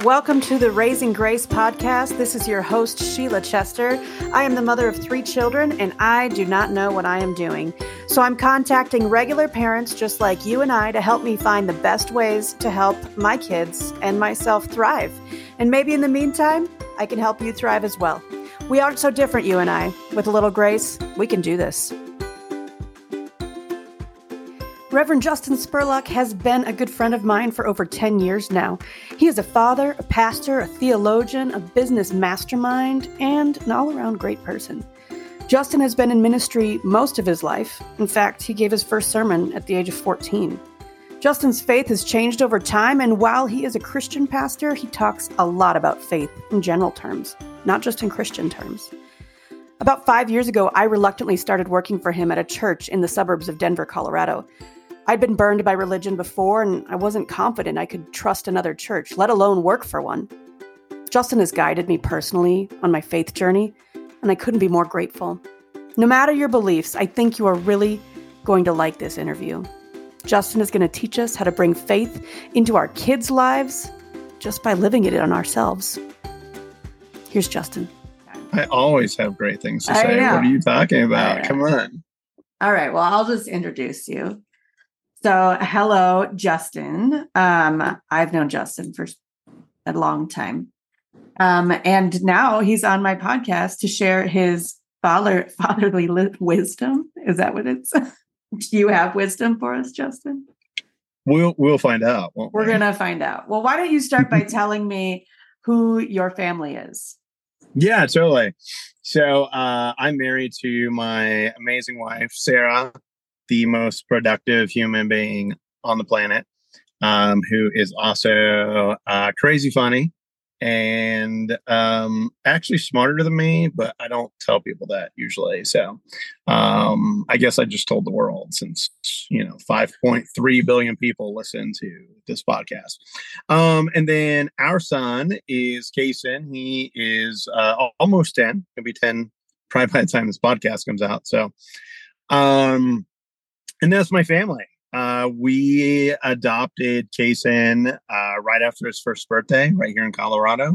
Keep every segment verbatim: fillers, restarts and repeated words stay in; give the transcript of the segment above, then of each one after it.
Welcome to the Raising Grace podcast. This is your host, Sheila Chester. I am the mother of three children, and I do not know what I am doing. So I'm contacting regular parents just like you and I to help me find the best ways to help my kids and myself thrive. And maybe in the meantime, I can help you thrive as well. We aren't so different, you and I. With a little grace, we can do this. Reverend Justin Spurlock has been a good friend of mine for over ten years now. He is a father, a pastor, a theologian, a business mastermind, and an all-around great person. Justin has been in ministry most of his life. In fact, he gave his first sermon at the age of fourteen. Justin's faith has changed over time, and while he is a Christian pastor, he talks a lot about faith in general terms, not just in Christian terms. About five years ago, I reluctantly started working for him at a church in the suburbs of Denver, Colorado. I'd been burned by religion before, and I wasn't confident I could trust another church, let alone work for one. Justin has guided me personally on my faith journey, and I couldn't be more grateful. No matter your beliefs, I think you are really going to like this interview. Justin is going to teach us how to bring faith into our kids' lives just by living it on ourselves. Here's Justin. I always have great things to say. What are you talking about? Come on. All right. Well, I'll just introduce you. So, hello, Justin. Um, I've known Justin for a long time. Um, and now he's on my podcast to share his father, fatherly wisdom. Is that what it's? Do you have wisdom for us, Justin? We'll we'll find out. Won't We're we? going to find out. Well, why don't you start by telling me who your family is? Yeah, totally. So uh, I'm married to my amazing wife, Sarah, the most productive human being on the planet, um, who is also uh, crazy funny and um, actually smarter than me, but I don't tell people that usually. So um, I guess I just told the world since, you know, five point three billion people listen to this podcast. Um, and then our son is Kason. He is uh, almost ten. He'll be ten probably by the time this podcast comes out. So, um, and that's my family. Uh, we adopted Kason uh, right after his first birthday, right here in Colorado.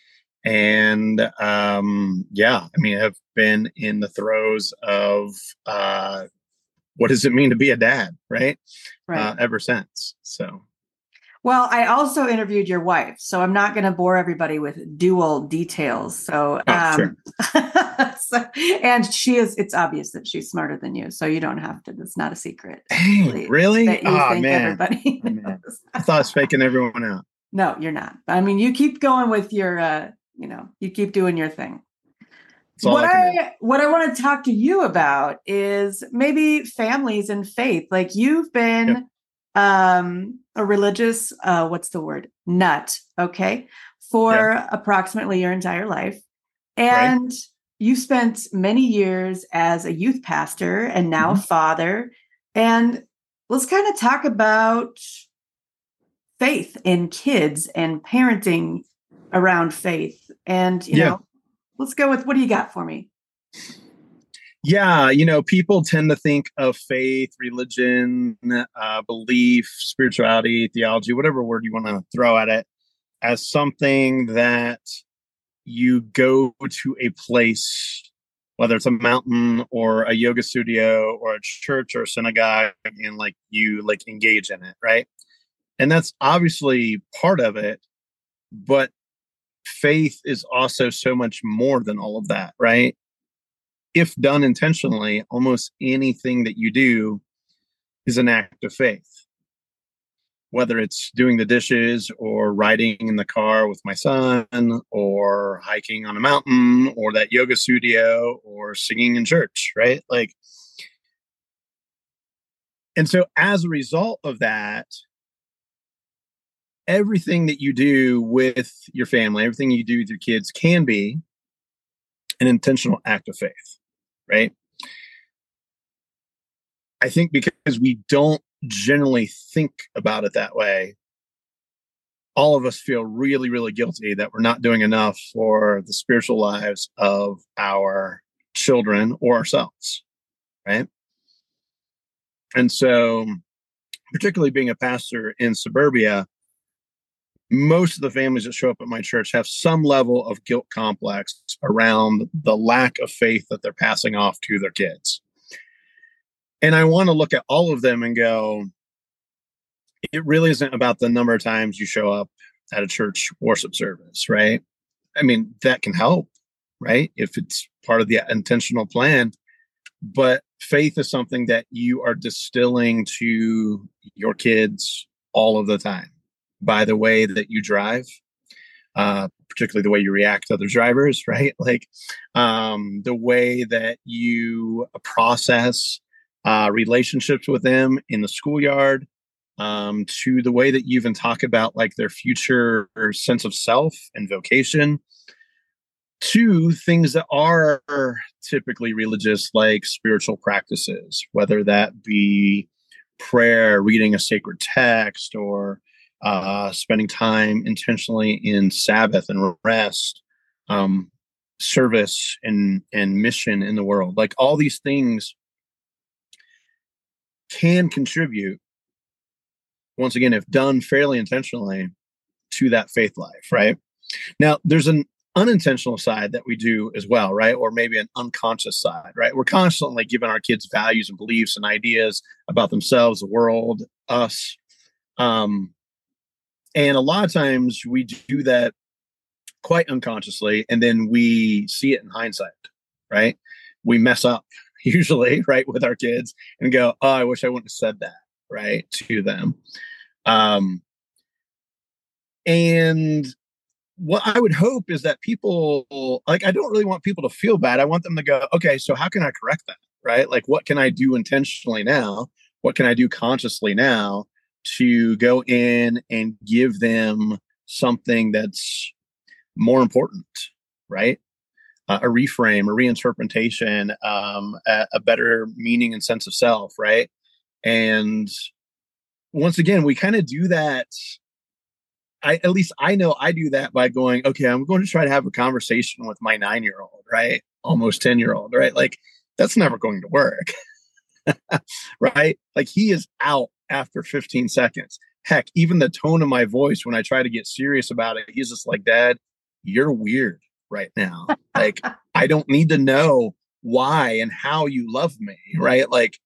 And um, yeah, I mean, I've been in the throes of uh, what does it mean to be a dad, right? Right. Uh, ever since. So. Well, I also interviewed your wife, so I'm not going to bore everybody with dual details. So, oh, um, sure. so, and she is, it's obvious that she's smarter than you, so you don't have to, it's not a secret. Dang, really? That you oh, think man. everybody oh, knows. man. I thought I was faking everyone out. No, you're not. I mean, you keep going with your, uh, you know, you keep doing your thing. What I, I what I want to talk to you about is maybe families and faith. Like you've been yep. um, a religious, uh, what's the word? Nut. Okay. For yeah. approximately your entire life. And right. you spent many years as a youth pastor and now mm-hmm. father. And let's kind of talk about faith in kids and parenting around faith. And, you yeah. know, let's go with, what do you got for me? Yeah, you know, people tend to think of faith, religion, uh, belief, spirituality, theology, whatever word you want to throw at it, as something that you go to a place, whether it's a mountain or a yoga studio or a church or a synagogue, and like you like engage in it, right? And that's obviously part of it, but faith is also so much more than all of that, right? If done intentionally, almost anything that you do is an act of faith. Whether it's doing the dishes or riding in the car with my son or hiking on a mountain or that yoga studio or singing in church, right? Like, and so as a result of that, everything that you do with your family, everything you do with your kids can be an intentional act of faith, right? I think because we don't generally think about it that way, all of us feel really, really guilty that we're not doing enough for the spiritual lives of our children or ourselves, right? And so, particularly being a pastor in suburbia, most of the families that show up at my church have some level of guilt complex around the lack of faith that they're passing off to their kids. And I want to look at all of them and go, it really isn't about the number of times you show up at a church worship service, right? I mean, that can help, right? If it's part of the intentional plan. But faith is something that you are distilling to your kids all of the time by the way that you drive, uh, particularly the way you react to other drivers, right? Like um, the way that you process uh, relationships with them in the schoolyard, um, to the way that you even talk about like their future sense of self and vocation, to things that are typically religious, like spiritual practices, whether that be prayer, reading a sacred text, or uh, spending time intentionally in Sabbath and rest, um, service and, and mission in the world. Like all these things can contribute, once again, if done fairly intentionally, to that faith life, right? Now, there's an unintentional side that we do as well, right? Or maybe an unconscious side, right? We're constantly giving our kids values and beliefs and ideas about themselves, the world, us. Um, and a lot of times we do that quite unconsciously, and then we see it in hindsight, right? We mess up usually, right, with our kids and go, oh, I wish I wouldn't have said that, right, to them. Um, and what I would hope is that people, like, I don't really want people to feel bad. I want them to go, okay, so how can I correct that, right? Like, what can I do intentionally now? What can I do consciously now to go in and give them something that's more important, right? Uh, a reframe, a reinterpretation, um, a, a better meaning and sense of self, right? And once again, we kind of do that. I, at least I know I do that by going, okay, I'm going to try to have a conversation with my nine-year-old, right? Almost ten-year-old, right? Like, that's never going to work, right? Like, he is out after fifteen seconds. Heck, even the tone of my voice when I try to get serious about it, he's just like, Dad, you're weird right now. Like, I don't need to know why and how you love me, right? Like,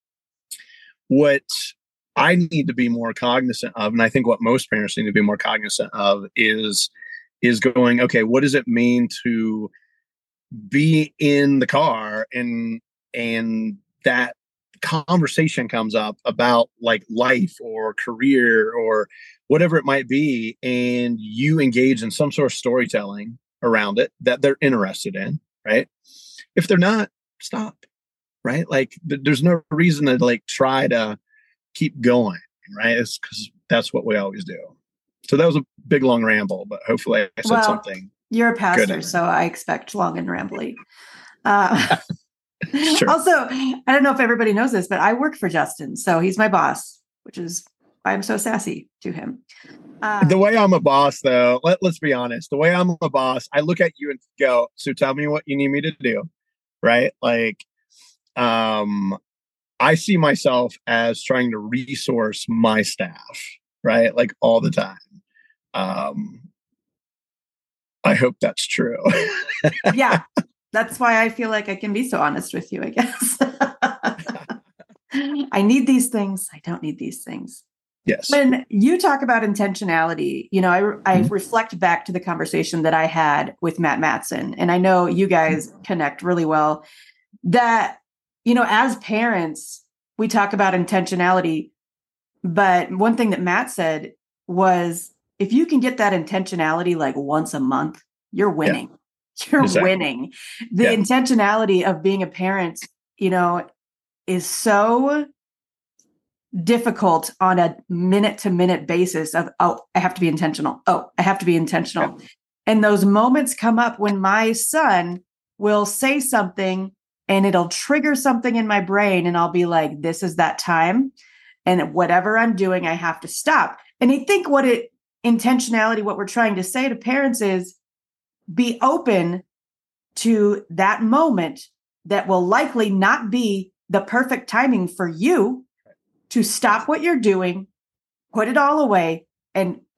what I need to be more cognizant of, and I think what most parents need to be more cognizant of is, is going, okay, what does it mean to be in the car and, and that conversation comes up about like life or career or whatever it might be, and you engage in some sort of storytelling around it that they're interested in, right? If they're not, stop, right? Like th- there's no reason to like try to keep going, right? It's because that's what we always do. So that was a big long ramble, but hopefully I said well, something. You're a pastor, so I expect long and rambly. Uh, sure. Also, I don't know if everybody knows this, but I work for Justin, so he's my boss, which is why I'm so sassy to him. Uh, the way I'm a boss, though, let, let's be honest. The way I'm a boss, I look at you and go, so tell me what you need me to do, right? Like, um, I see myself as trying to resource my staff, right? Like all the time. Um, I hope that's true. Yeah, that's why I feel like I can be so honest with you, I guess. I need these things. I don't need these things. Yes. When you talk about intentionality, you know, I, I mm-hmm. reflect back to the conversation that I had with Matt Matson, and I know you guys connect really well, that, you know, as parents, we talk about intentionality, but one thing that Matt said was, if you can get that intentionality like once a month, you're winning. Yeah. You're exactly. winning. The yeah. intentionality of being a parent, you know, is so difficult on a minute to minute basis of, oh, I have to be intentional. Oh, I have to be intentional. Yeah. And those moments come up when my son will say something and it'll trigger something in my brain. And I'll be like, this is that time. And whatever I'm doing, I have to stop. And I think what it intentionality, what we're trying to say to parents is be open to that moment that will likely not be the perfect timing for you to stop what you're doing, put it all away, and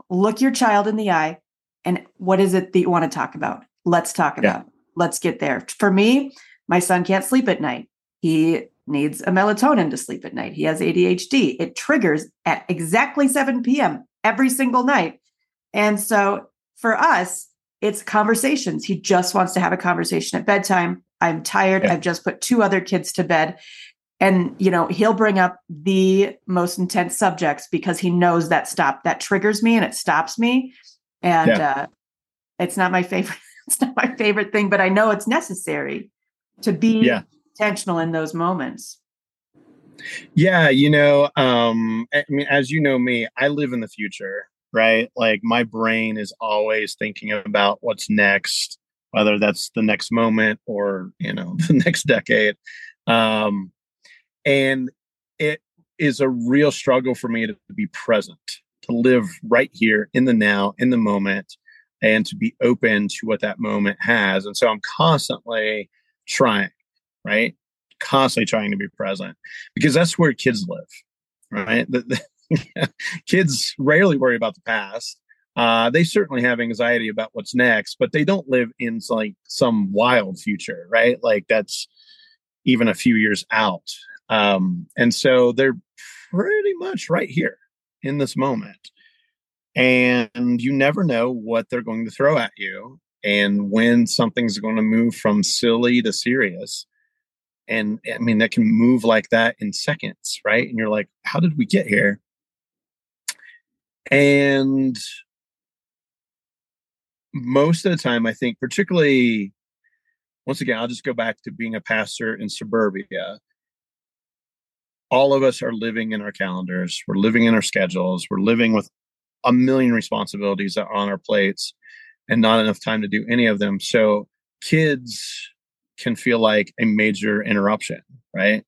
look your child in the eye and what is it that you want to talk about? Let's talk about. Yeah. Let's get there. For me, my son can't sleep at night. He needs a melatonin to sleep at night. He has A D H D. It triggers at exactly seven p.m. every single night. And so for us, it's conversations. He just wants to have a conversation at bedtime. I'm tired. Yeah. I've just put two other kids to bed. And, you know, he'll bring up the most intense subjects because he knows that stop, that triggers me and it stops me. And Yeah. uh, it's not my favorite. It's not my favorite thing, but I know it's necessary to be Yeah. intentional in those moments. Yeah. You know, um, I mean, as you know me, I live in the future, right? Like my brain is always thinking about what's next, whether that's the next moment or, you know, the next decade. Um, and it is a real struggle for me to be present, to live right here in the now, in the moment, and to be open to what that moment has. And so I'm constantly trying, right? Constantly trying to be present because that's where kids live, right? The, the, kids rarely worry about the past. Uh, they certainly have anxiety about what's next, but they don't live in like some wild future, right? Like that's even a few years out. Um, and so they're pretty much right here in this moment. And you never know what they're going to throw at you and when something's going to move from silly to serious. And I mean, that can move like that in seconds, right? And you're like, how did we get here? And most of the time, I think, particularly, once again, I'll just go back to being a pastor in suburbia. All of us are living in our calendars. We're living in our schedules. We're living with a million responsibilities that are on our plates and not enough time to do any of them. So kids can feel like a major interruption, right?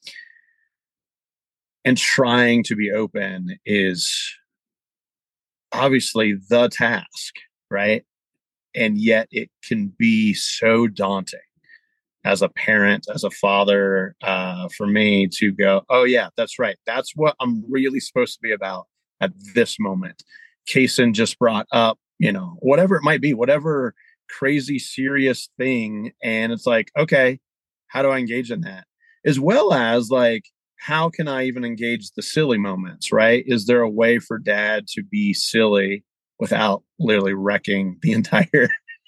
And trying to be open is obviously the task, right? And yet it can be so daunting as a parent, as a father, uh, for me to go, oh yeah, that's right. That's what I'm really supposed to be about at this moment. Kaysen just brought up, you know, whatever it might be, whatever crazy serious thing. And it's like, okay, how do I engage in that? As well as like, how can I even engage the silly moments, right? Is there a way for dad to be silly without literally wrecking the entire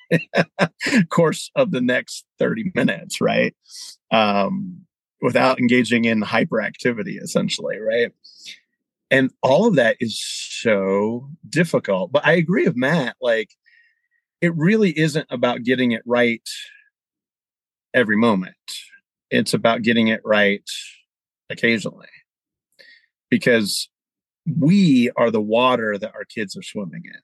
course of the next thirty minutes, right? Um, without engaging in hyperactivity, essentially, right? And all of that is so difficult. But I agree with Matt, like, it really isn't about getting it right every moment. It's about getting it right occasionally. Because we are the water that our kids are swimming in,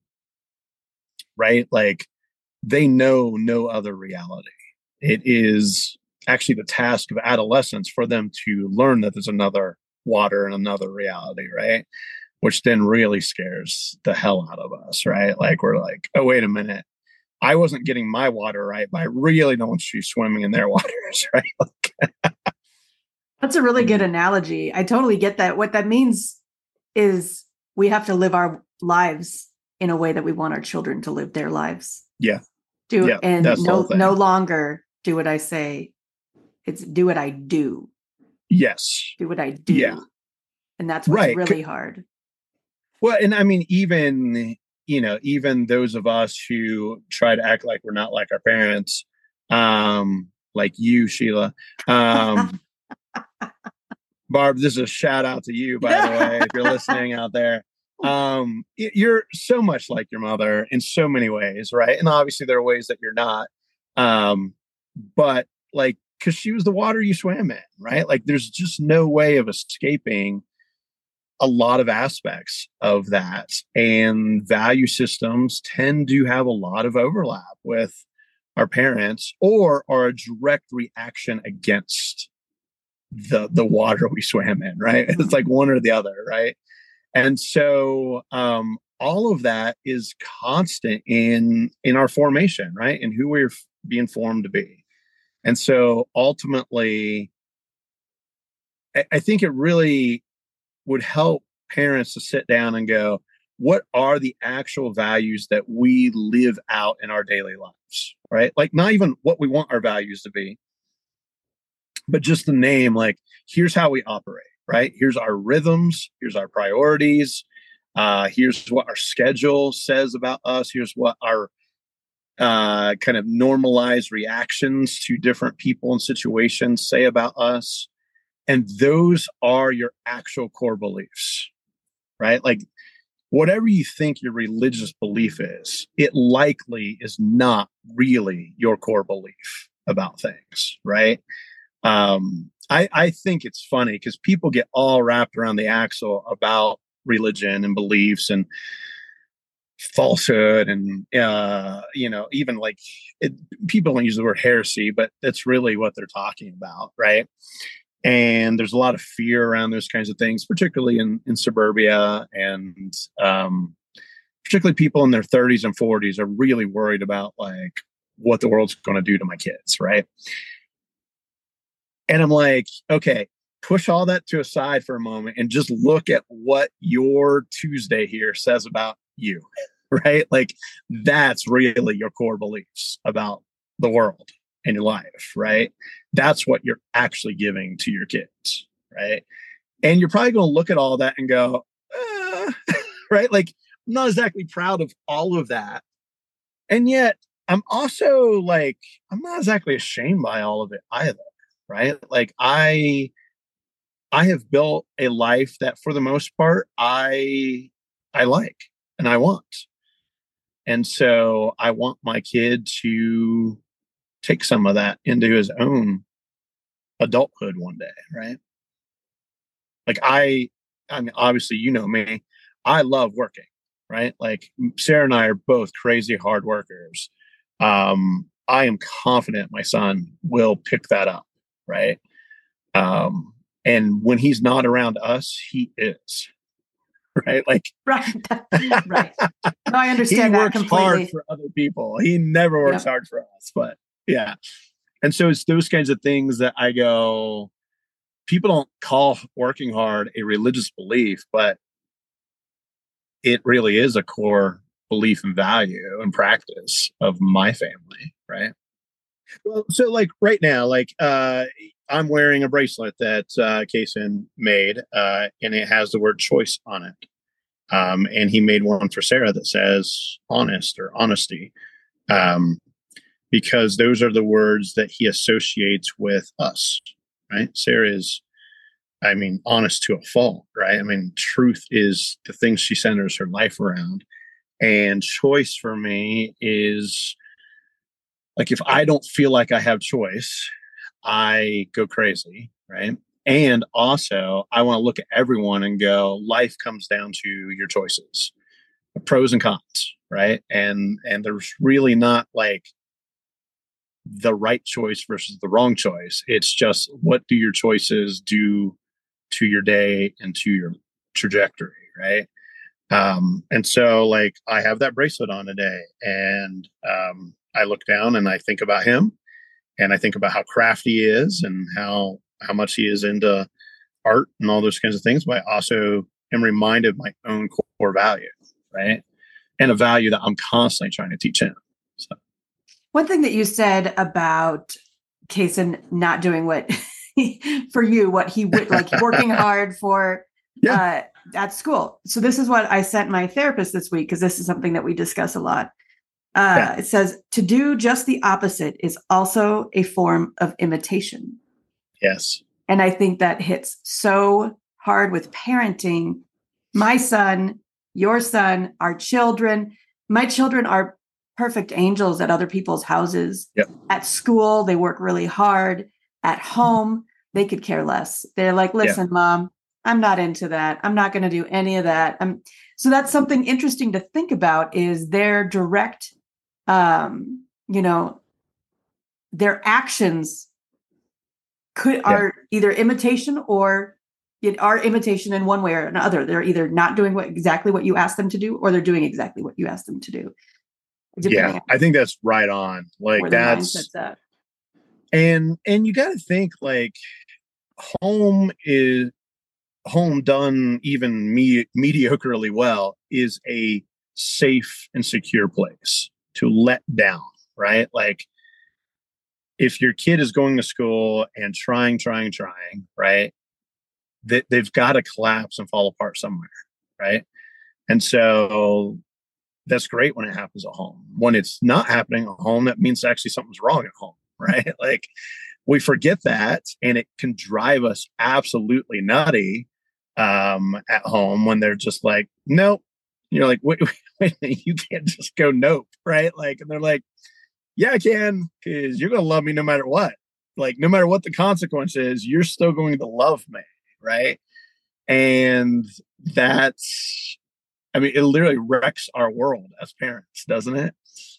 right? Like, they know no other reality. It is actually the task of adolescence for them to learn that there's another water and another reality, right? Which then really scares the hell out of us, right? Like, we're like, oh, wait a minute. I wasn't getting my water right, but I really don't want you swimming in their waters, right? That's a really good analogy. I totally get that. What that means is we have to live our lives in a way that we want our children to live their lives. Yeah. Do yeah, and no no longer do what I say. It's do what I do. Yes. Do what I do. Yeah. And that's what's right. really hard. Well, and I mean, even, you know, even those of us who try to act like we're not like our parents, um, like you, Sheila, um, Barb, this is a shout out to you, by the way, if you're listening out there. Um, you're so much like your mother in so many ways, right? And obviously there are ways that you're not. Um, but like, because she was the water you swam in, right? Like, there's just no way of escaping a lot of aspects of that. And value systems tend to have a lot of overlap with our parents, or are a direct reaction against the the water we swam in, right? It's like one or the other, right? And so um, all of that is constant in in our formation, right? And who we're being formed to be. And so ultimately, I, I think it really would help parents to sit down and go, what are the actual values that we live out in our daily lives, right? Like not even what we want our values to be, but just the name, like here's how we operate, right? Here's our rhythms, here's our priorities, uh, here's what our schedule says about us, here's what our uh, kind of normalized reactions to different people and situations say about us. And those are your actual core beliefs, right? Like whatever you think your religious belief is, it likely is not really your core belief about things, right? Um, I, I think it's funny because people get all wrapped around the axle about religion and beliefs and falsehood and, uh, you know, even like it, people don't use the word heresy, but that's really what they're talking about, right? And there's a lot of fear around those kinds of things, particularly in, in suburbia. And um, particularly people in their thirties and forties are really worried about like what the world's going to do to my kids, right? And I'm like, okay, push all that to a side for a moment and just look at what your Tuesday here says about you, right? Like that's really your core beliefs about the world in your life, right? That's what you're actually giving to your kids, right? And you're probably going to look at all that and go, uh, right? Like, I'm not exactly proud of all of that. And yet, I'm also like, I'm not exactly ashamed by all of it either, right? Like, I, I have built a life that, for the most part, I, I like and I want. And so, I want my kid to take some of that into his own adulthood one day, right? Like I, I mean, obviously, you know me, I love working, right? Like Sarah and I are both crazy hard workers. Um, I am confident my son will pick that up, right? Um, and when he's not around us, he is, right? Like, right, right. No, I understand he that works completely. hard for other people. He never works Yep. hard for us, but yeah. And so it's those kinds of things that I go, people don't call working hard a religious belief, but it really is a core belief and value and practice of my family, right? Well, so like right now, like uh, I'm wearing a bracelet that uh, Kason made, uh, and it has the word choice on it. Um, and he made one for Sarah that says honest or honesty. Um, because those are the words that he associates with us, right? Sarah is, I mean, honest to a fault, right? I mean, truth is the thing she centers her life around. And choice for me is like, if I don't feel like I have choice, I go crazy, right? And also, I want to look at everyone and go, life comes down to your choices, pros and cons, right? And and there's really not like the right choice versus the wrong choice. It's just, what do your choices do to your day and to your trajectory, right? Um, and so like I have that bracelet on today, and um, I look down and I think about him, and I think about how crafty he is and how how much he is into art and all those kinds of things. But I also am reminded of my own core value, right? And a value that I'm constantly trying to teach him. So. One thing that you said about Kason not doing what for you, what he would like working hard for yeah. uh, at school. So this is what I sent my therapist this week, because this is something that we discuss a lot. Uh, yeah. It says to do just the opposite is also a form of imitation. Yes. And I think that hits so hard with parenting. My son, your son, our children, my children are perfect angels at other people's houses. Yep. At school, they work really hard. At home, they could care less. They're like, listen, yeah. Mom, I'm not into that. I'm not going to do any of that. I'm, so that's something interesting to think about, is their direct, um, you know, their actions could yeah. are either imitation or it are imitation in one way or another. They're either not doing what exactly what you asked them to do, or they're doing exactly what you asked them to do. Yeah, I think that's right on. Like that's, and and you got to think like home is home done even me- mediocrely well is a safe and secure place to let down, right? Like if your kid is going to school and trying, trying, trying, right? They, they've got to collapse and fall apart somewhere, right? And so that's great when it happens at home. When it's not happening at home, that means actually something's wrong at home, right? Like we forget that, and it can drive us absolutely nutty um, at home when they're just like, nope. You're like, wait, wait, wait, you can't just go nope, right? Like, and they're like, yeah, I can, because you're going to love me no matter what. Like, no matter what the consequence is, you're still going to love me, right? And that's, I mean, it literally wrecks our world as parents, doesn't it?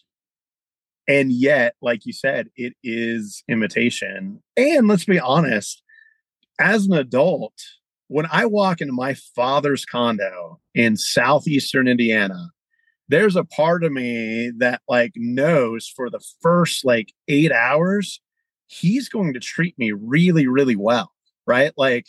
And yet, like you said, it is imitation. And let's be honest, as an adult, when I walk into my father's condo in southeastern Indiana, there's a part of me that like knows for the first like eight hours, he's going to treat me really, really well. Right. Like,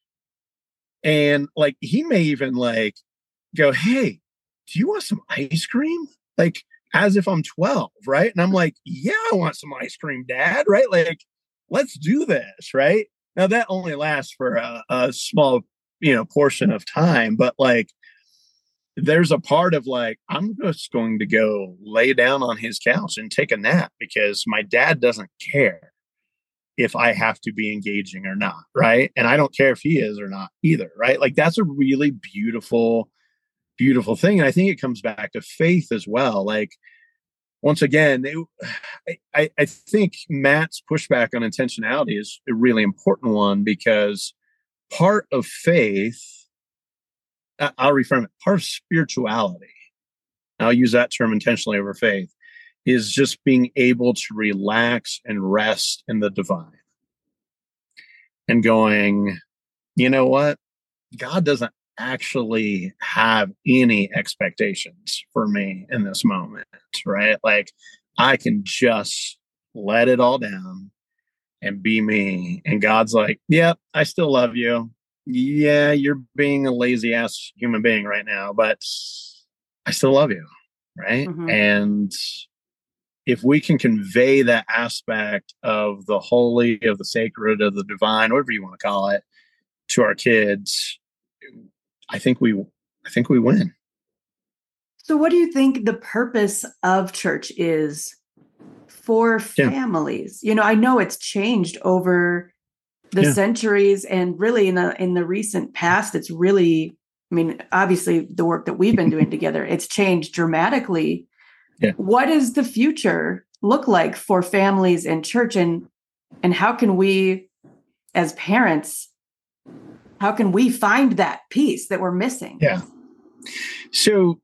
and like, he may even like go, hey, do you want some ice cream? Like, as if I'm twelve. Right. And I'm like, yeah, I want some ice cream, Dad. Right. Like, let's do this. Right. Now that only lasts for a, a small, you know, portion of time, but like, there's a part of like, I'm just going to go lay down on his couch and take a nap because my dad doesn't care if I have to be engaging or not. Right. And I don't care if he is or not either. Right. Like that's a really beautiful, beautiful thing. And I think it comes back to faith as well. Like, once again, it, I, I think Matt's pushback on intentionality is a really important one because part of faith, I'll reframe it, part of spirituality, I'll use that term intentionally over faith, is just being able to relax and rest in the divine and going, you know what? God doesn't actually have any expectations for me in this moment, right? Like I can just let it all down and be me. And God's like, yeah, I still love you. Yeah, you're being a lazy ass human being right now, but I still love you. Right. Mm-hmm. And if we can convey that aspect of the holy, of the sacred, of the divine, whatever you want to call it, to our kids, I think we, I think we win. So what do you think the purpose of church is for families? Yeah. You know, I know it's changed over the yeah. centuries, and really in the in the recent past, it's really, I mean, obviously the work that we've been doing together, it's changed dramatically. Yeah. What does the future look like for families and church, and and how can we, as parents, how can we find that piece that we're missing? Yeah. So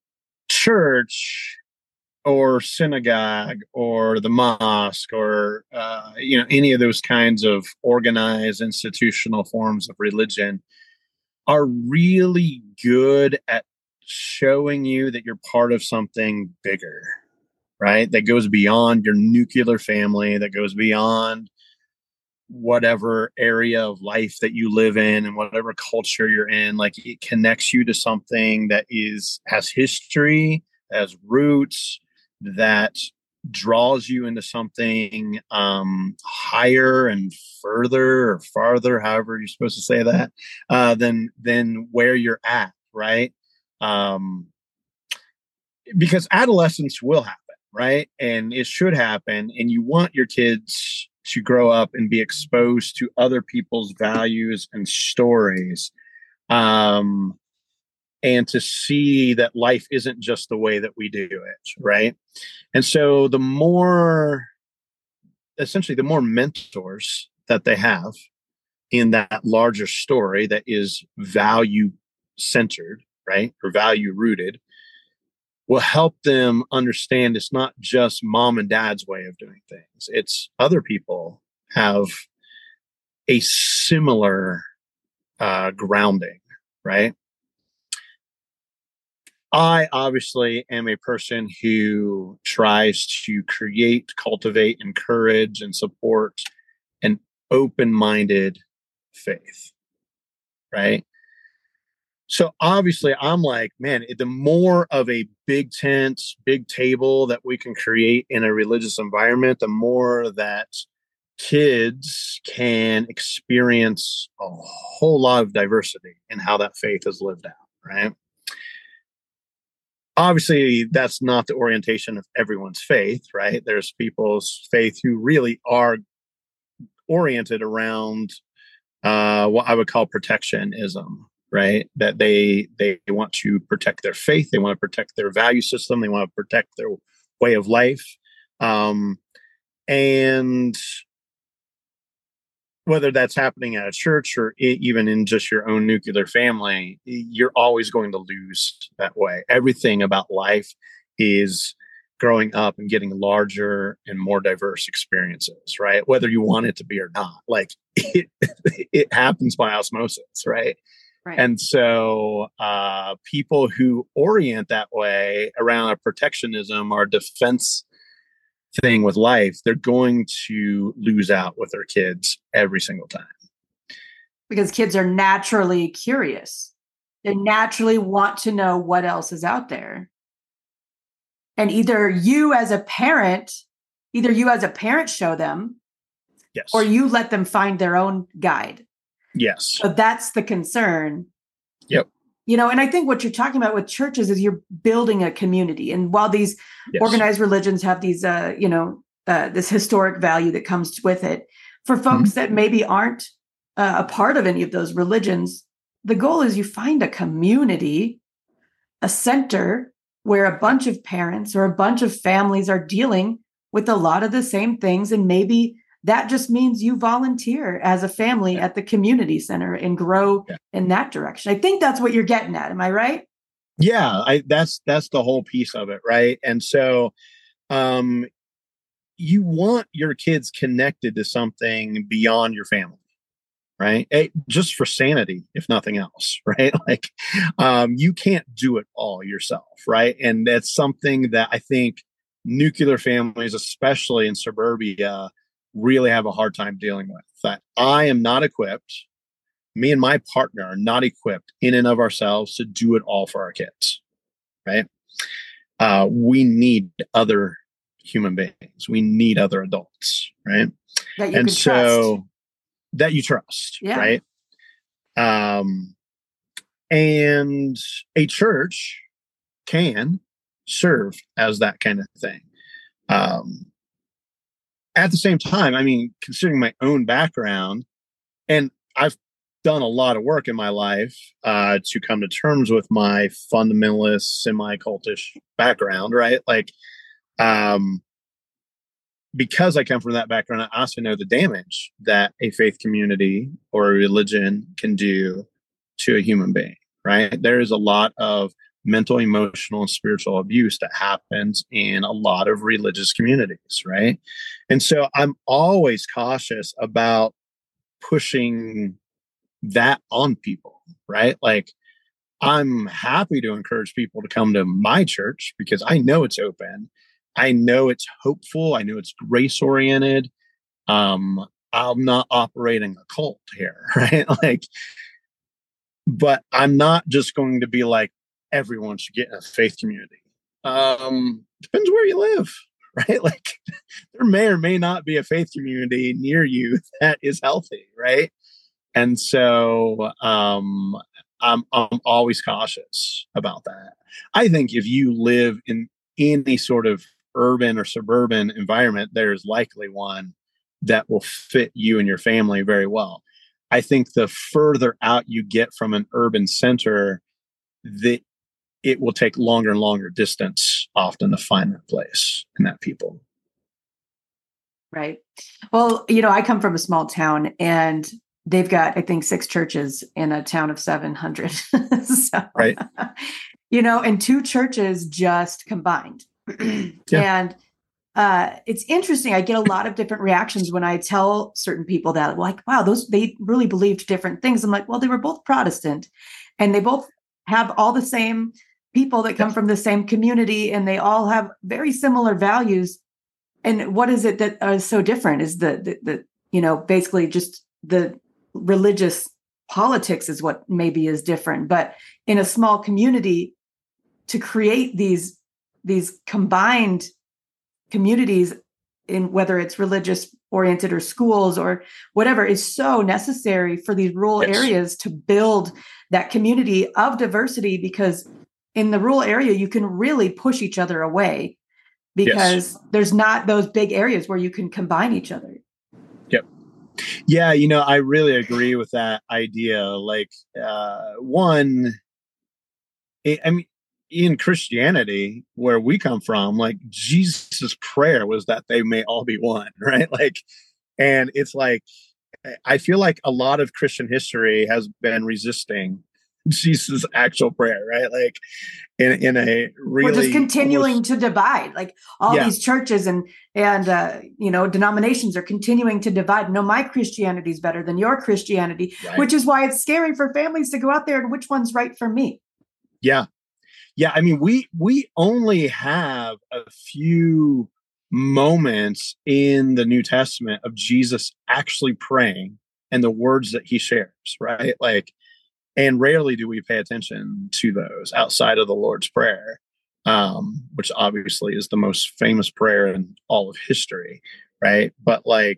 church or synagogue or the mosque or, uh, you know, any of those kinds of organized institutional forms of religion are really good at showing you that you're part of something bigger, right? That goes beyond your nuclear family, that goes beyond whatever area of life that you live in and whatever culture you're in. Like it connects you to something that is has history, has roots, that draws you into something um, higher and further or farther, however you're supposed to say that, uh, than than where you're at, right? Um, because adolescence will happen, right? And it should happen. And you want your kids to grow up and be exposed to other people's values and stories, um, and to see that life isn't just the way that we do it, right? And so the more, essentially, the more mentors that they have in that larger story that is value-centered, right, or value-rooted, will help them understand it's not just mom and dad's way of doing things. It's other people have a similar uh, grounding, right? I obviously am a person who tries to create, cultivate, encourage, and support an open-minded faith, right? So obviously I'm like, man, the more of a big tent, big table that we can create in a religious environment, the more that kids can experience a whole lot of diversity in how that faith is lived out, right? Obviously, that's not the orientation of everyone's faith, right? There's people's faith who really are oriented around uh, what I would call protectionism, right? That they they want to protect their faith, they want to protect their value system, they want to protect their way of life, um, and whether that's happening at a church or even in just your own nuclear family, you're always going to lose that way. Everything about life is growing up and getting larger and more diverse experiences, right? Whether you want it to be or not, like it, it happens by osmosis, right? Right. And so uh, people who orient that way around a protectionism or defense thing with life, they're going to lose out with their kids every single time. Because kids are naturally curious. They naturally want to know what else is out there. And either you as a parent, either you as a parent show them, yes, or you let them find their own guide. Yes. So that's the concern. Yep. You know, and I think what you're talking about with churches is you're building a community. And while these yes. organized religions have these, uh, you know, uh, this historic value that comes with it, for folks mm-hmm. that maybe aren't uh, a part of any of those religions, the goal is you find a community, a center where a bunch of parents or a bunch of families are dealing with a lot of the same things. And maybe that just means you volunteer as a family at the community center and grow yeah. in that direction. I think that's what you're getting at. Am I right? Yeah, I, that's that's the whole piece of it, right? And so um, you want your kids connected to something beyond your family, right? It, just for sanity, if nothing else, right? Like um, you can't do it all yourself, right? And that's something that I think nuclear families, especially in suburbia, really have a hard time dealing with. That I am not equipped, me and my partner are not equipped in and of ourselves to do it all for our kids, right? Uh, we need other human beings. We need other adults, right? That you and can so trust. that you trust, yeah. right? Um, and a church can serve as that kind of thing. Um, At the same time, I mean, considering my own background, and I've done a lot of work in my life uh, to come to terms with my fundamentalist, semi-cultish background, right? Like, um, because I come from that background, I also know the damage that a faith community or a religion can do to a human being, right? There is a lot of mental, emotional, and spiritual abuse that happens in a lot of religious communities, right? And so I'm always cautious about pushing that on people, right? Like I'm happy to encourage people to come to my church because I know it's open. I know it's hopeful. I know it's grace oriented. Um, I'm not operating a cult here, right? Like, but I'm not just going to be like, everyone should get in a faith community. Um, depends where you live, right? Like there may or may not be a faith community near you that is healthy, right? And so um, I'm I'm always cautious about that. I think if you live in any sort of urban or suburban environment, there's likely one that will fit you and your family very well. I think the further out you get from an urban center, the it will take longer and longer distance often to find that place and that people. Right. Well, you know, I come from a small town and they've got, I think, six churches in a town of seven hundred. So, right. You know, and two churches just combined. yeah. And uh, it's interesting. I get a lot of different reactions when I tell certain people that, like, wow, those, they really believed different things. I'm like, well, they were both Protestant and they both have all the same people that come from the same community and they all have very similar values. And what is it that is so different is the, the, the, you know, basically just the religious politics is what maybe is different. But in a small community, to create these, these combined communities, in whether it's religious oriented or schools or whatever, is so necessary for these rural Yes. areas to build that community of diversity, because in the rural area, you can really push each other away because yes. there's not those big areas where you can combine each other. Yep. Yeah. You know, I really agree with that idea. Like, uh, one, I mean, in Christianity, where we come from, like Jesus' prayer was that they may all be one, right? Like, and it's like, I feel like a lot of Christian history has been resisting Jesus' actual prayer, right? Like in, in a really... We're just continuing almost, to divide, like all yeah. these churches and, and uh, you know, denominations are continuing to divide. No, my Christianity is better than your Christianity, right. Which is why it's scary for families to go out there and which one's right for me. Yeah. Yeah, I mean, we we only have a few moments in the New Testament of Jesus actually praying and the words that he shares, right? Like, and rarely do we pay attention to those outside of the Lord's Prayer, um, which obviously is the most famous prayer in all of history, right? But like,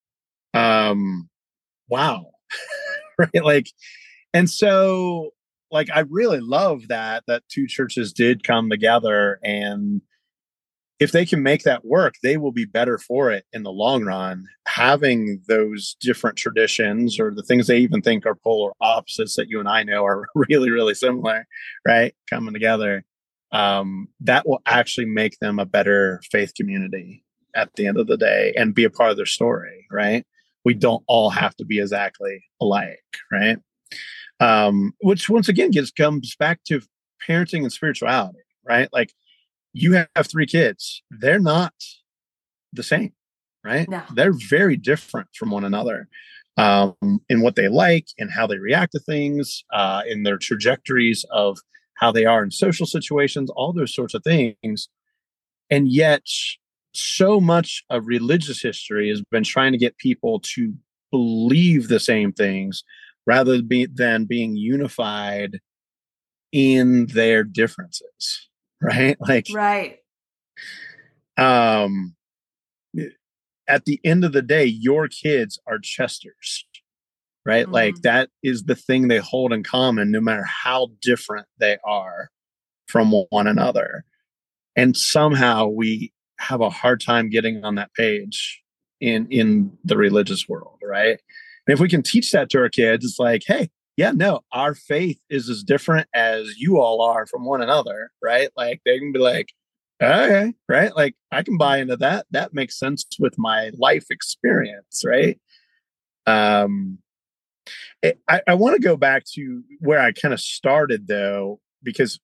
um, wow, right? Like, and so. Like, I really love that, that two churches did come together, and if they can make that work, they will be better for it in the long run. Having those different traditions or the things they even think are polar opposites that you and I know are really, really similar, right? Coming together, um, that will actually make them a better faith community at the end of the day and be a part of their story, right? We don't all have to be exactly alike, right? Um, which once again gets comes back to parenting and spirituality, right? Like you have three kids. They're not the same, right? No. They're very different from one another um, in what they like and how they react to things, uh, in their trajectories of how they are in social situations, all those sorts of things. And yet so much of religious history has been trying to get people to believe the same things rather be, than being unified in their differences, right? Like, right. Um, at the end of the day, your kids are Chesters, right? Mm-hmm. Like that is the thing they hold in common, no matter how different they are from one another. And somehow we have a hard time getting on that page in, in the religious world, right? And if we can teach that to our kids, it's like, hey, yeah, no, our faith is as different as you all are from one another, right? Like they can be like, okay, right? Like I can buy into that. That makes sense with my life experience, right? Um, it, I, I want to go back to where I kind of started though, because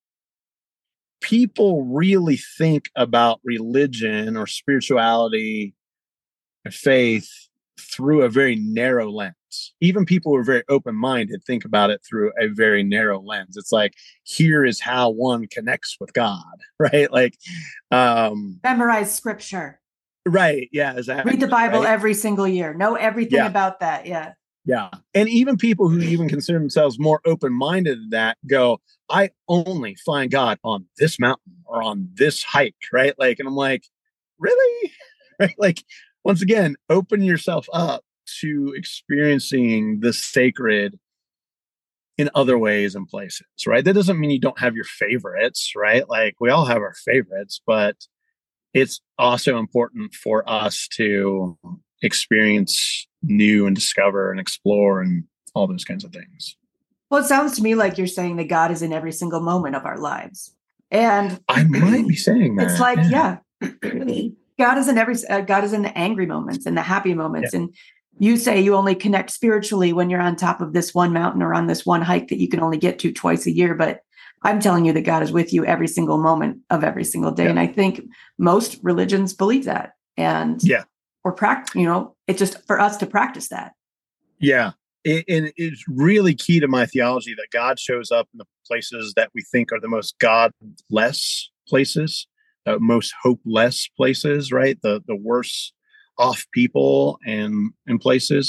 people really think about religion or spirituality and faith through a very narrow lens. Even people who are very open-minded think about it through a very narrow lens. It's like, here is how one connects with God, right? Like, um, memorize scripture. Right. Yeah, exactly. Read the Bible right? every single year. Know everything yeah. about that. Yeah. Yeah. And even people who even consider themselves more open-minded than that go, I only find God on this mountain or on this hike, right? Like, and I'm like, really? Right? Like, once again, open yourself up to experiencing the sacred in other ways and places, right? That doesn't mean you don't have your favorites, right? Like we all have our favorites, but it's also important for us to experience new and discover and explore and all those kinds of things. Well, it sounds to me like you're saying that God is in every single moment of our lives. And I might be saying that. It's like, yeah, yeah God is in every, uh, God is in the angry moments and the happy moments. Yeah. And you say you only connect spiritually when you're on top of this one mountain or on this one hike that you can only get to twice a year. But I'm telling you that God is with you every single moment of every single day. Yeah. And I think most religions believe that. And yeah, or practice, you know, it's just for us to practice that. Yeah. It, and it's really key to my theology that God shows up in the places that we think are the most godless places, uh, most hopeless places, right? The the worst off people and and places.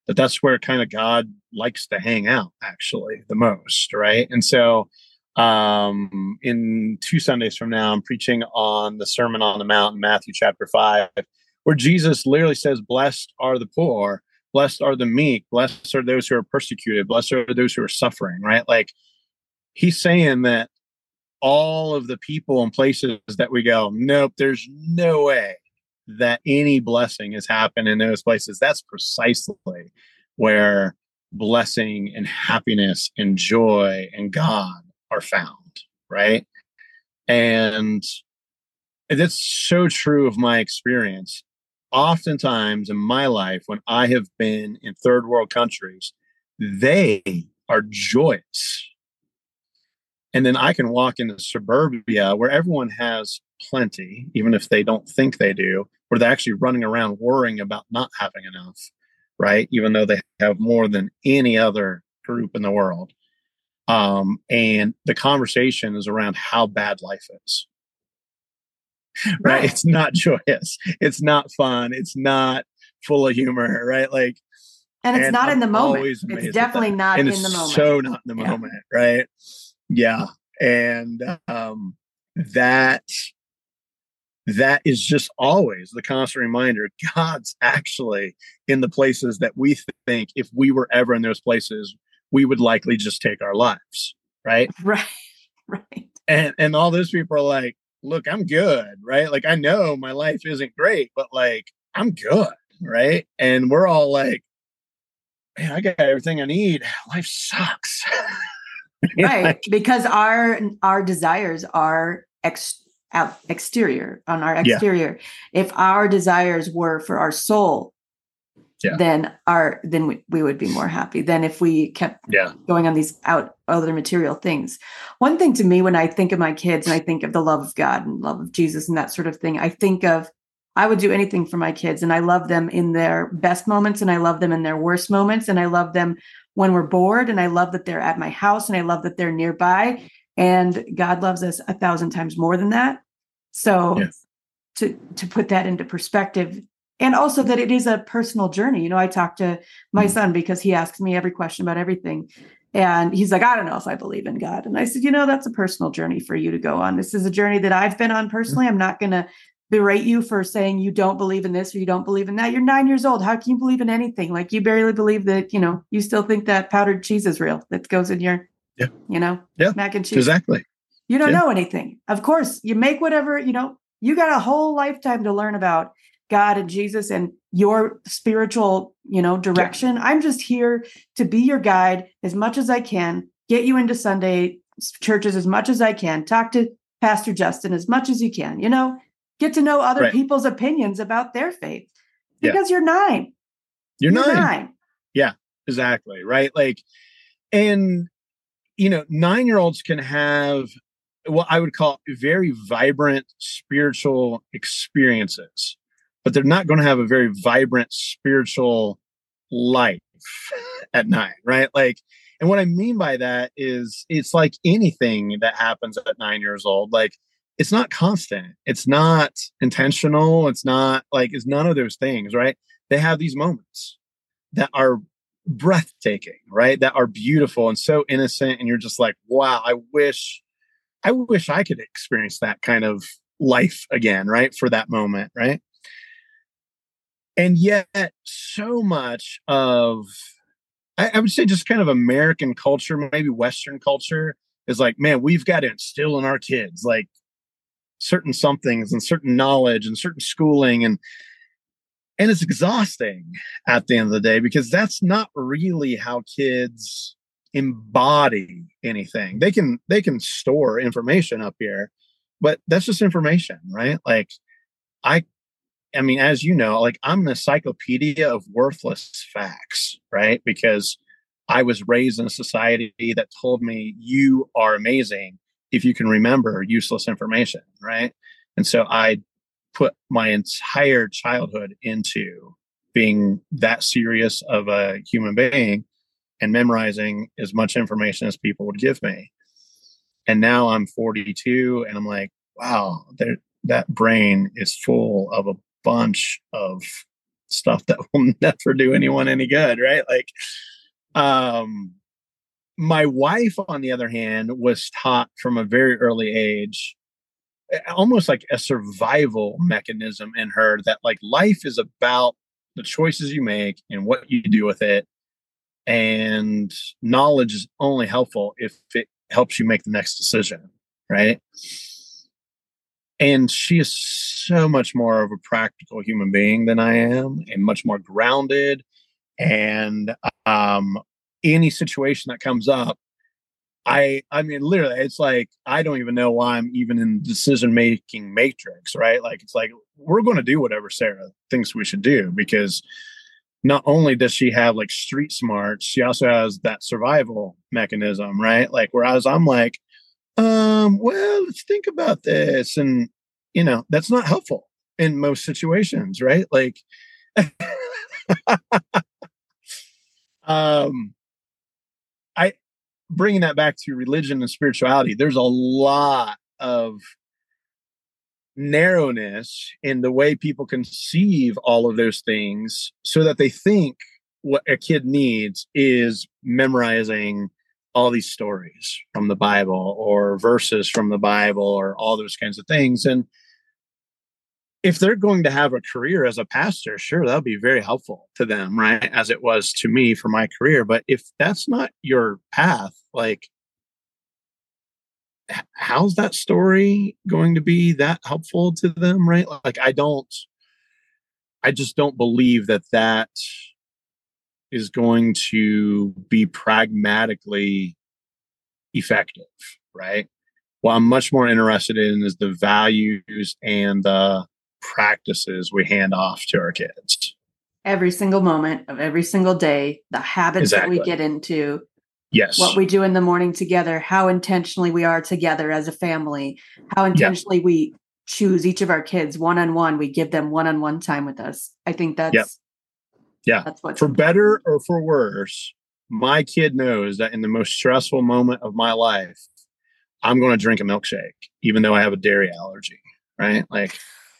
that that's where kind of God likes to hang out actually the most, right? And so um, in two Sundays from now, I'm preaching on the Sermon on the Mount in Matthew chapter five, where Jesus literally says, blessed are the poor, blessed are the meek, blessed are those who are persecuted, blessed are those who are suffering, right? Like he's saying that all of the people and places that we go, nope, there's no way that any blessing has happened in those places. That's precisely where blessing and happiness and joy and God are found, right? And it's so true of my experience. Oftentimes in my life, when I have been in third world countries, they are joyous. And then I can walk into suburbia where everyone has plenty, even if they don't think they do, where they're actually running around worrying about not having enough, right? Even though they have more than any other group in the world. Um, and the conversation is around how bad life is, right? right? It's not joyous. It's not fun. It's not full of humor, right? Like, and it's and not I'm in the moment. It's definitely not and in it's the moment. So not in the yeah. moment, right? Yeah. And um, that that is just always the constant reminder. God's actually in the places that we think if we were ever in those places, we would likely just take our lives. Right. Right. Right. And and all those people are like, look, I'm good. Right. Like, I know my life isn't great, but like, I'm good. Right. And we're all like, man, I got everything I need. Life sucks. Right. Like, because our our desires are ex, out, exterior on our exterior. Yeah. If our desires were for our soul, yeah. then our then we, we would be more happy than if we kept yeah. going on these out other material things. One thing to me, when I think of my kids and I think of the love of God and love of Jesus and that sort of thing, I think of I would do anything for my kids, and I love them in their best moments, and I love them in their worst moments, and I love them when we're bored, and I love that they're at my house, and I love that they're nearby, and God loves us a thousand times more than that. So yes. to to put that into perspective, and also that it is a personal journey. You know, I talk to my mm-hmm. son because he asks me every question about everything, and he's like, I don't know if I believe in God. And I said, you know, that's a personal journey for you to go on. This is a journey that I've been on personally. I'm not going to berate you for saying you don't believe in this or you don't believe in that. You're nine years old. How can you believe in anything? Like, you barely believe that, you know, you still think that powdered cheese is real that goes in your, yeah. you know, yeah. mac and cheese. Exactly. You don't yeah. know anything. Of course, you make whatever, you know, you got a whole lifetime to learn about God and Jesus and your spiritual, you know, direction. Yeah. I'm just here to be your guide as much as I can, get you into Sunday churches as much as I can, talk to Pastor Justin as much as you can, you know, get to know other right. people's opinions about their faith because yeah. you're nine. You're, you're nine. nine. Yeah, exactly. Right. Like, and, you know, nine-year-olds can have what I would call very vibrant spiritual experiences, but they're not going to have a very vibrant spiritual life at nine. Right. Like, and what I mean by that is it's like anything that happens at nine years old. Like, it's not constant. It's not intentional. It's not like, it's none of those things, right? They have these moments that are breathtaking, right? That are beautiful and so innocent. And you're just like, wow, I wish, I wish I could experience that kind of life again, right? For that moment, right? And yet so much of, I, I would say just kind of American culture, maybe Western culture is like, man, we've got to instill in our kids, like, certain somethings and certain knowledge and certain schooling. And, and it's exhausting at the end of the day, because that's not really how kids embody anything. They can, they can store information up here, but that's just information, right? Like I, I mean, as you know, like I'm an encyclopedia of worthless facts, right? Because I was raised in a society that told me you are amazing if you can remember useless information, right? And so I put my entire childhood into being that serious of a human being and memorizing as much information as people would give me. And now I'm forty-two and I'm like, wow, that brain is full of a bunch of stuff that will never do anyone any good, right? Like, um, my wife, on the other hand, was taught from a very early age, almost like a survival mechanism in her, that like life is about the choices you make and what you do with it. And knowledge is only helpful if it helps you make the next decision, right? And she is so much more of a practical human being than I am, and much more grounded. And um, any situation that comes up, I I mean, literally, it's like, I don't even know why I'm even in the decision-making matrix, right? Like, it's like, we're going to do whatever Sarah thinks we should do, because not only does she have like street smarts, she also has that survival mechanism, right? Like, whereas I'm like, um, well, let's think about this. And, you know, that's not helpful in most situations, right? Like, um, I, bringing that back to religion and spirituality, there's a lot of narrowness in the way people conceive all of those things, so that they think what a kid needs is memorizing all these stories from the Bible or verses from the Bible or all those kinds of things. And if they're going to have a career as a pastor, sure, that'll be very helpful to them, right? As it was to me for my career. But if that's not your path, like, how's that story going to be that helpful to them, right? Like, I don't, I just don't believe that that is going to be pragmatically effective, right? What I'm much more interested in is the values and the practices we hand off to our kids. Every single moment of every single day, the habits Exactly. that we get into, yes, what we do in the morning together, how intentionally we are together as a family, how intentionally yep. we choose each of our kids one-on-one. We give them one-on-one time with us. I think that's, yep. yeah, that's what, for better or for worse, my kid knows that in the most stressful moment of my life, I'm going to drink a milkshake, even though I have a dairy allergy, right? Like,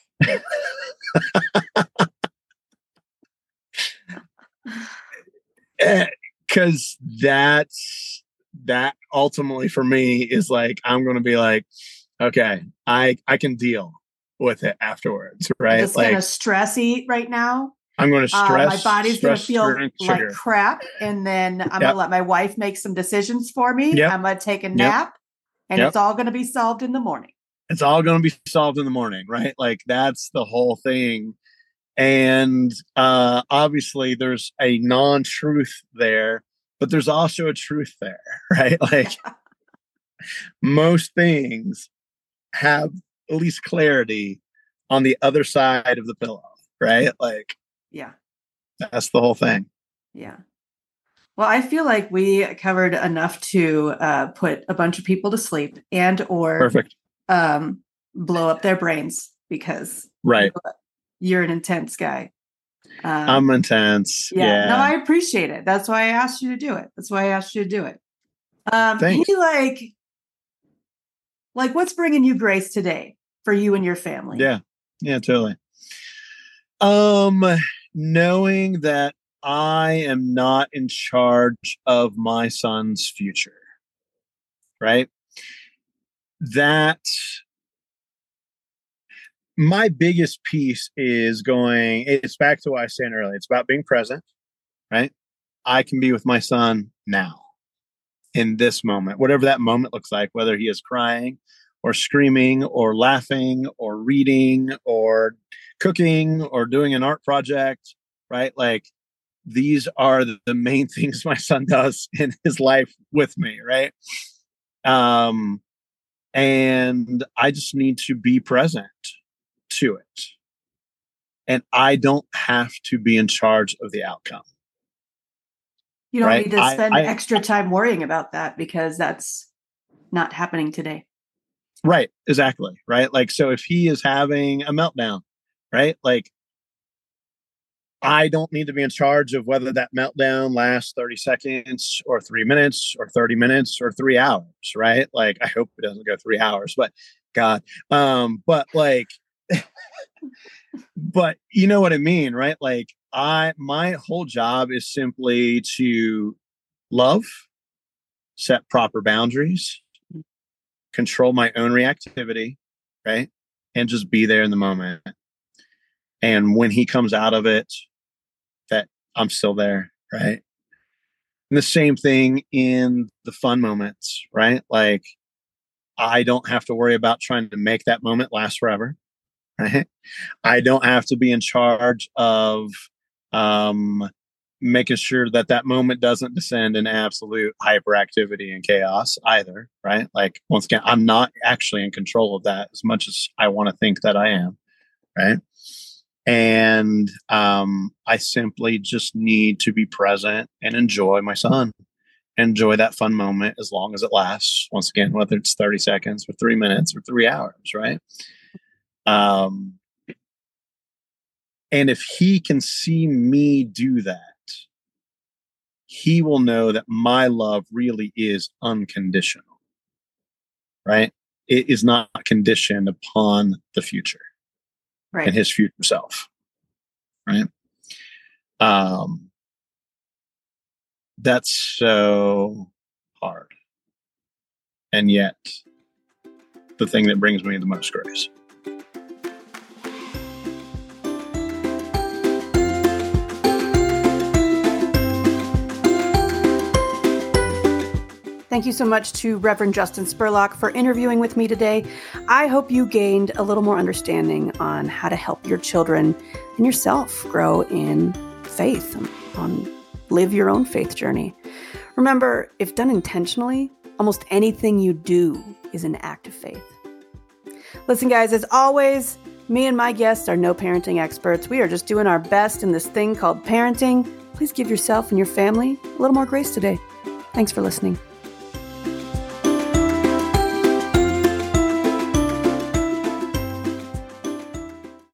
because that's, that ultimately for me is like, I'm going to be like, okay, I, I can deal with it afterwards, right? Just like, going to stress eat right now. I'm going to stress. Uh, my body's going to feel like sugar. crap. And then I'm yep. going to let my wife make some decisions for me. Yep. I'm going to take a nap yep. and yep. it's all going to be solved in the morning. It's all going to be solved in the morning, right? Like, that's the whole thing. And uh, obviously there's a non-truth there, but there's also a truth there, right? Like, most things have at least clarity on the other side of the pillow, right? Like, yeah, that's the whole thing. Yeah. Well, I feel like we covered enough to uh, put a bunch of people to sleep and or perfect um, blow up their brains, because right. you're an intense guy. Um, I'm intense. Yeah. yeah. No, I appreciate it. That's why I asked you to do it. That's why I asked you to do it. Um, Thanks. He like, like what's bringing you grace today for you and your family? Yeah. Yeah, totally. Um, knowing that I am not in charge of my son's future, right? That my biggest piece is going, it's back to what I was saying earlier. It's about being present, right? I can be with my son now, in this moment, whatever that moment looks like, whether he is crying or screaming or laughing or reading or cooking or doing an art project, right? Like, these are the main things my son does in his life with me, right? Um, and I just need to be present to it. And I don't have to be in charge of the outcome. You don't right? need to spend I, I, extra time worrying about that, because that's not happening today. Right. Exactly. Right. Like, so if he is having a meltdown, right? Like, I don't need to be in charge of whether that meltdown lasts thirty seconds or three minutes or thirty minutes or three hours. Right. Like, I hope it doesn't go three hours, but God, um, but like, but you know what I mean, right? Like, I my whole job is simply to love, set proper boundaries, control my own reactivity, right? And just be there in the moment. And when he comes out of it, that I'm still there, right? And the same thing in the fun moments, right? Like, I don't have to worry about trying to make that moment last forever, right? I don't have to be in charge of um, making sure that that moment doesn't descend in absolute hyperactivity and chaos either, right? Like, once again, I'm not actually in control of that as much as I want to think that I am, right? And um, I simply just need to be present and enjoy my son. Enjoy that fun moment as long as it lasts. Once again, whether it's thirty seconds or three minutes or three hours, right? Um, and if he can see me do that, he will know that my love really is unconditional, right? It is not conditioned upon the future, right, and his future self, right? Um, that's so hard. And yet, the thing that brings me the most grace. Thank you so much to Reverend Justin Spurlock for interviewing with me today. I hope you gained a little more understanding on how to help your children and yourself grow in faith, on live your own faith journey. Remember, if done intentionally, almost anything you do is an act of faith. Listen, guys, as always, me and my guests are no parenting experts. We are just doing our best in this thing called parenting. Please give yourself and your family a little more grace today. Thanks for listening.